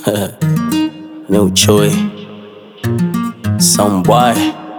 New Chewy, some boy,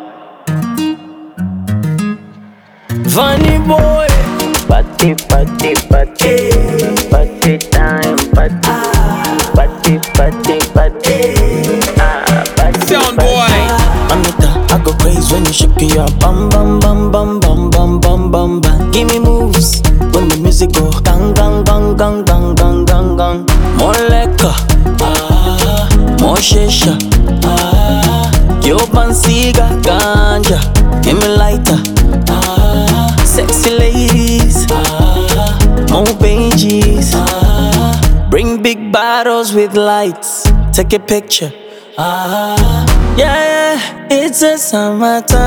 Funny boy. Party, party, party, party time, party, party, party, party, party. Sound boy. Anita, I go crazy when you shake your bum bum bum bum bum bum bum bum bum. Give me moves when the music go gang gang gang gang gang gang gang gang. More liquor, more shisha, yo pansiga ganja. Give me lighter, sexy ladies, more pages. Bring big bottles with lights, take a picture. Yeah, it's a summertime.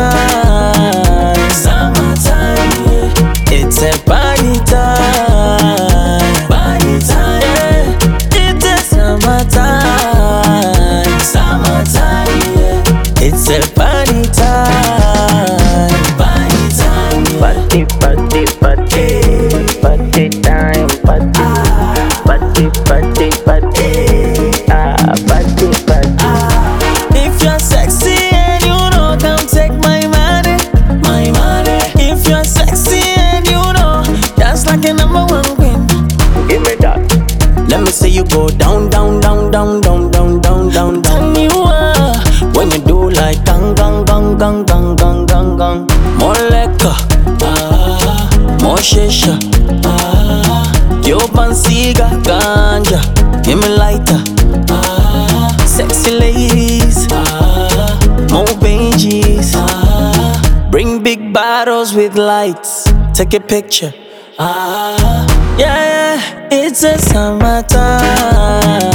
Summertime, yeah. It's a party time. Party time, yeah. It's a summertime. Summertime, yeah. It's a party time. Party time, yeah. Party, party, party, party time, party, party, party, party, party, party. If you're sexy and you know, come take my money, my money. If you're sexy and you know, that's like a #1 queen. Give me that. Let me see you go down, down, down, down, down, down, down, down, down. You are when you do like gang, gang, gang, gang, gang, gang, gang, gang. More liquor, more shisha, yo pansiga ganja. Give me lighter, sexy ladies, more pages. Bring big bottles with lights, take a picture. Yeah, it's a summertime.